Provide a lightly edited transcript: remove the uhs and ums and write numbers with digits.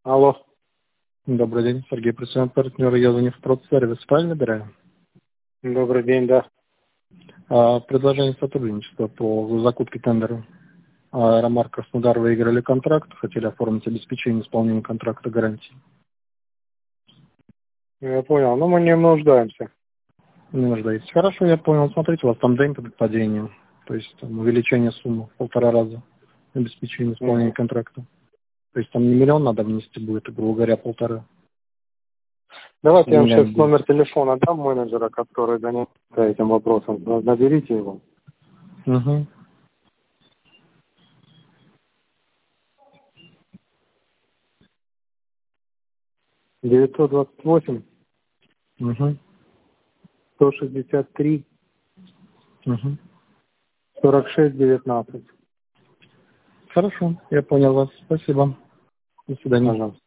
Алло. Добрый день, Сергей, президент партнера. Я звоню в продсервис, правильно набираю? Добрый день, да. Предложение сотрудничества по закупке тендера. Аэромар Краснодар выиграли контракт, хотели оформить обеспечение исполнения контракта гарантии. Я понял. Но мы не нуждаемся. Не нуждаетесь. Хорошо, я понял. Смотрите, у вас там день под падением. То есть там увеличение суммы в 1,5 раза обеспечение исполнения контракта. То есть там не миллион надо внести будет, грубо говоря, 1,5. Давайте я вам Деньгами сейчас будет. номер телефона дам менеджера, который занимается этим вопросом. Наберите его. Угу. 928 Угу. 163 Угу. 46 19. Хорошо, я понял вас. Спасибо. До свидания. Пожалуйста.